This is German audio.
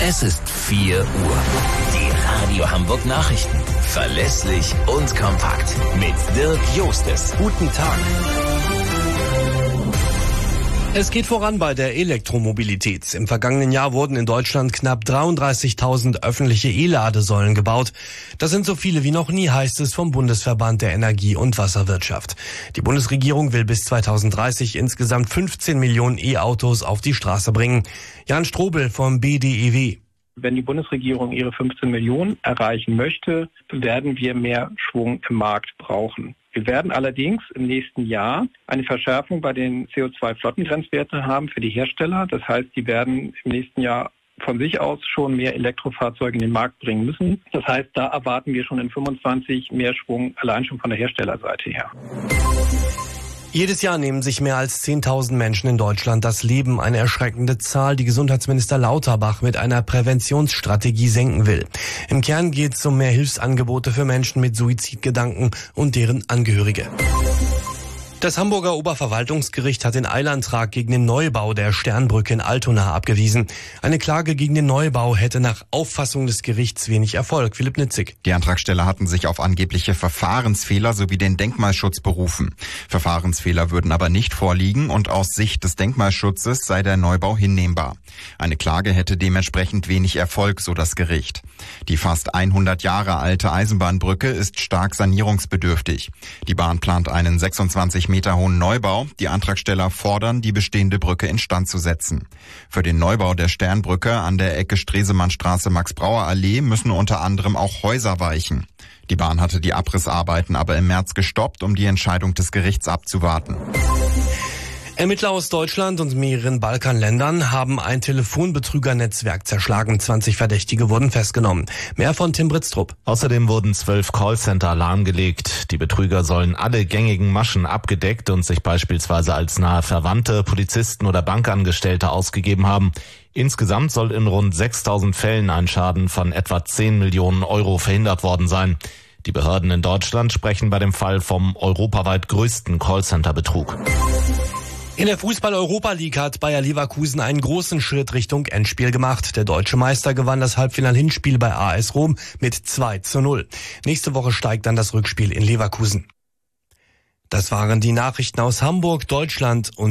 Es ist 4 Uhr. Die Radio Hamburg Nachrichten. Verlässlich und kompakt. Mit Dirk Jostes. Guten Tag. Es geht voran bei der Elektromobilität. Im vergangenen Jahr wurden in Deutschland knapp 33.000 öffentliche E-Ladesäulen gebaut. Das sind so viele wie noch nie, heißt es vom Bundesverband der Energie- und Wasserwirtschaft. Die Bundesregierung will bis 2030 insgesamt 15 Millionen E-Autos auf die Straße bringen. Jan Strobel vom BDEW. Wenn die Bundesregierung ihre 15 Millionen erreichen möchte, werden wir mehr Schwung im Markt brauchen. Wir werden allerdings im nächsten Jahr eine Verschärfung bei den CO2-Flottengrenzwerten haben für die Hersteller. Das heißt, die werden im nächsten Jahr von sich aus schon mehr Elektrofahrzeuge in den Markt bringen müssen. Das heißt, da erwarten wir schon in 25 mehr Schwung, allein schon von der Herstellerseite her. Jedes Jahr nehmen sich mehr als 10.000 Menschen in Deutschland das Leben, eine erschreckende Zahl, die Gesundheitsminister Lauterbach mit einer Präventionsstrategie senken will. Im Kern geht es um mehr Hilfsangebote für Menschen mit Suizidgedanken und deren Angehörige. Das Hamburger Oberverwaltungsgericht hat den Eilantrag gegen den Neubau der Sternbrücke in Altona abgewiesen. Eine Klage gegen den Neubau hätte nach Auffassung des Gerichts wenig Erfolg. Philipp Nitzig. Die Antragsteller hatten sich auf angebliche Verfahrensfehler sowie den Denkmalschutz berufen. Verfahrensfehler würden aber nicht vorliegen und aus Sicht des Denkmalschutzes sei der Neubau hinnehmbar. Eine Klage hätte dementsprechend wenig Erfolg, so das Gericht. Die fast 100 Jahre alte Eisenbahnbrücke ist stark sanierungsbedürftig. Die Bahn plant einen 26 Meter hohen Neubau. Die Antragsteller fordern, die bestehende Brücke instand zu setzen. Für den Neubau der Sternbrücke an der Ecke Stresemannstraße-Max-Brauer-Allee müssen unter anderem auch Häuser weichen. Die Bahn hatte die Abrissarbeiten aber im März gestoppt, um die Entscheidung des Gerichts abzuwarten. Ermittler aus Deutschland und mehreren Balkanländern haben ein Telefonbetrügernetzwerk zerschlagen. 20 Verdächtige wurden festgenommen. Mehr von Tim Britztrup. Außerdem wurden 12 Callcenter lahmgelegt. Die Betrüger sollen alle gängigen Maschen abgedeckt und sich beispielsweise als nahe Verwandte, Polizisten oder Bankangestellte ausgegeben haben. Insgesamt soll in rund 6.000 Fällen ein Schaden von etwa 10 Millionen Euro verhindert worden sein. Die Behörden in Deutschland sprechen bei dem Fall vom europaweit größten Callcenter-Betrug. In der Fußball-Europa League hat Bayer Leverkusen einen großen Schritt Richtung Endspiel gemacht. Der deutsche Meister gewann das Halbfinal-Hinspiel bei AS Rom mit 2:0. Nächste Woche steigt dann das Rückspiel in Leverkusen. Das waren die Nachrichten aus Hamburg, Deutschland und